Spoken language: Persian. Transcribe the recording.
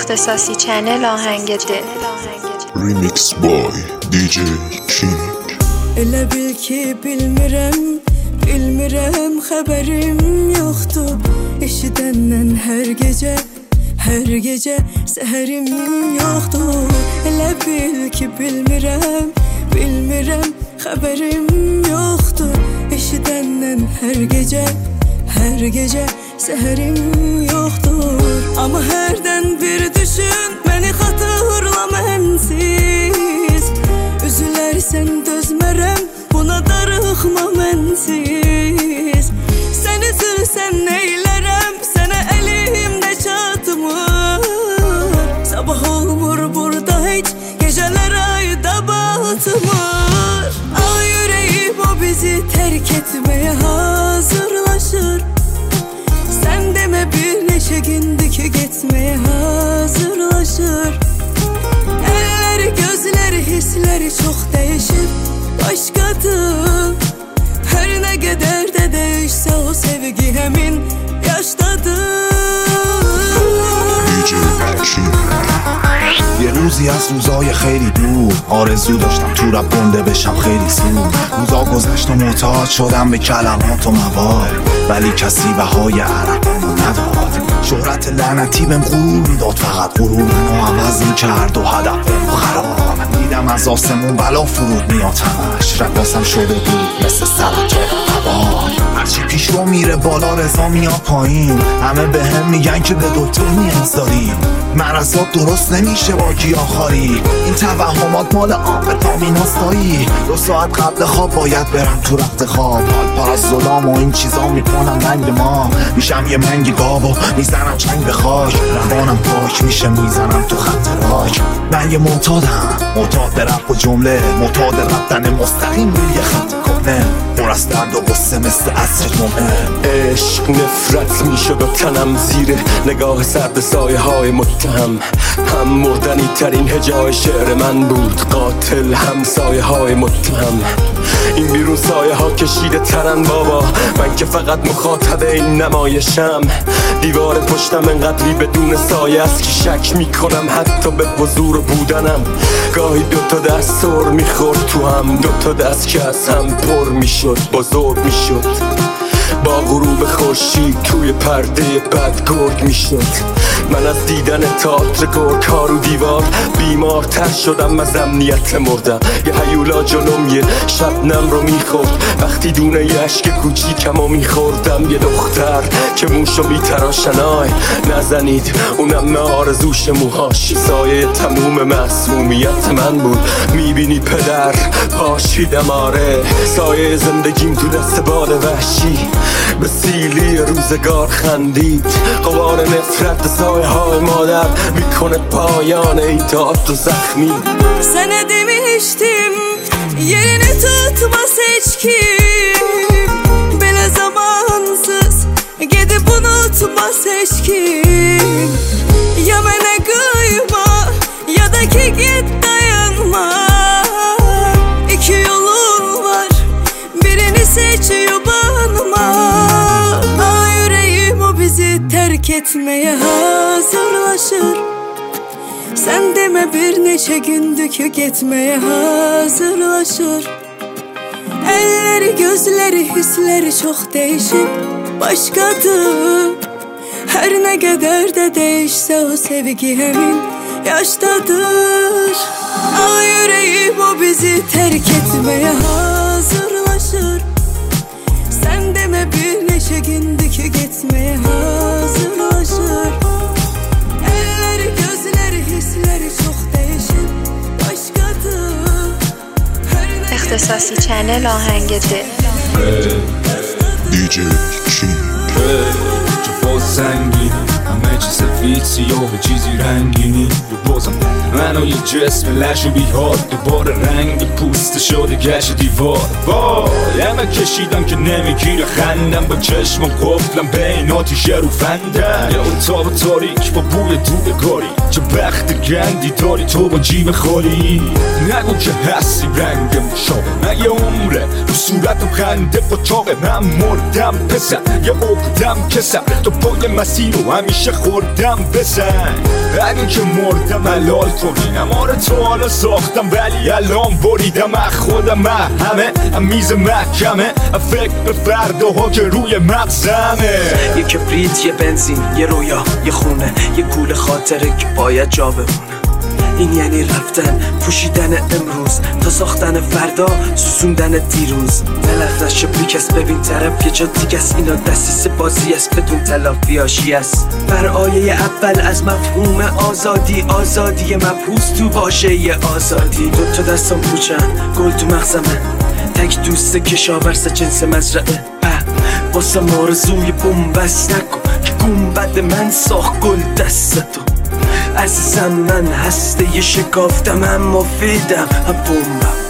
اختصاصی چنل آهنگ دل. Remix boy DJ King. Elə bil ki bilmirəm xəbərim yoxdur. Eşidəndən hər gecə səhərim yoxdur. Elə bil ki bilmirəm xəbərim yoxdur. Eşidəndən hər gecə səhərim yoxdur. Amma hərdən bir düşün, məni xatırla mənsiz. Üzülərsən dözmərəm, buna darıxma mənsiz. Sən üzülsən neylərəm, sənə əlimdə çatmır. Sabah olmur burada heç, gecələr ayda batmır. Ay ürəyim o bizi tərk etməyə hazırlaşır. Sən demə bir neçə gündür ki getməyə hazırlaşır. Əlləri, gözləri, hissləri çox dəyişib başqadır. Hər nə qədər də dəyişsə o sevgi həmin yaşdadır. یه روزی از روزای خیلی دور آرزو داشتم تو رپ گنده بشم خیلی زود. روزا گذشت و معتاد شدم به کلمات و موال، ولی کسی بهای عرقامو نداد. شهرت لعنتی بهم غرور میداد، فقط غرور منو عوض میکرد و هدفم خراب. دیدم از آسمون بلا فرود میاد همش، رقاصم شده بود مثل سرک هوا. هرچی پیش رو میره بالا رضا میاد پایین. همه به هم میگن که به دکتر نیاز داریم، مرضات درست نمیشه با گیاهخواری. این توهمات مال آمفتامیناستایی. 2 ساعت قبل خواب باید برم تو رخت خواب. حال پر از ظلام و این چیزا میکنم رنگ ما. میشم یه منگ گاو و میزنم چنگ به خاک. روانم پاک میشه میزنم تو خط راک. من یه معتادم، معتاد رپ و جمله، معتاد رفتن مستقیم روی یه خط کنه. پر از درد و غصه مثل عصر جمعه. عشق نفرت میشد و تنم زیر نگاه سرد سایه های متهم. هم مردنی ترین هجای شعر من بود، قاتل هم سایه های متهم. این بیرون سایه ها کشیده ترن بابا، من که فقط مخاطب این نمایشم. دیوار پشتم انقدری بدون سایه است که شک میکنم حتی به حضور بودنم. گاهی 2 دست سر میخورد تو هم، 2 دست که از هم پر میشد، بزرگ میشد. با غروب خورشید توی پرده بد گرگ میشد. من از دیدن تئاتر گرگ ها رو دیوار بیمارتر شدم، از امنیت مردم. یه هیولا جلوم یه شبنم رو میخورد، وقتی دونه یه عشق کوچیکم رو میخوردم. یه دختر که موشو میتراشن، آی نزنید، اونم آرزوش موهاش سایه تموم معصومیت من بود. میبینی پدر پاشیدم، آره سایه زندگیم تو دست بال وحشی به سیلی روزگار خندید. غبار نفرت سایه های مادر میکنه پایان این dert و زخمی. Sana demiştim yerini tutmaz hiç kim. Böyle zamansız gidip unutmaz hiç kim. Ya bana kıyma ya da ki git dayanma. 2 yolun var, birini seç yubanma. Yüreğim o bizi terk etmeye hazırlaşır. Sen deme bir neçə gündür ki getməyə hazırlaşır. Əlləri, gözləri, hissləri çox dəyişib başqadır. Hər nə qədər də dəyişsə o sevgi həmin yaşdadır. Ay yüreğim o bizi terk etməyə hazırlaşır. Sən demə bir neçə gündür ki getməyə hazırlaşır. Əlləri, gözləri, hissləri çox dəyişib başqadır. اختصاصی چنل آهنگ دل. DJ King. تو سنگین همه چی سفید سیاه چیزی رنگینی. رو بازم منو یه جسم لش و بیهاد، دوباره رنگ پوست شده گشت دیوار. وای همه کشیدم که نمیگیره خندم، با چشم و قفلم بین آتیش رو فندم. یه اتاق تاریک با بوی دودگاری، چه بخت گندی داری تو با جیب خالی. نگو که هستی رنگ مشابه، من یه عمره رو صورتم خنده قچاقه. من مردم پسر یه عقدم کسم، تو باید طبق مسیر رو همیشه خوردم بزن. اگه که مردم حلال کنینم، آره تو حالا ساختم ولی الان بریدم. خودم همه میز محکمه، فکر به فرداها که روی مغزمه. یه کبریت، یه بنزین، یه رویا، یه خونه، یه گول خاطره که باید جا بمونه. این یعنی رفتن، پوشیدن امروز تا ساختن فردا، سوزوندن دیروز. نلفت از شپریکس ببین طرف یه جا دیگه است. اینا دستیس بازی است بدون تلافی هاشی است. بر آیه اول از مفهوم آزادی، آزادی مبحوث تو واژه آزادی. دو تا دستم پوچن، گل تو مغزمه، تک دوست کشاورز جنس مزرعه. واسه آرزوی بومبست نکن که گنبد من ساخت گل دستتو. عزیزم من هسته یه شکافتم، هم مفیدم هم بومبم.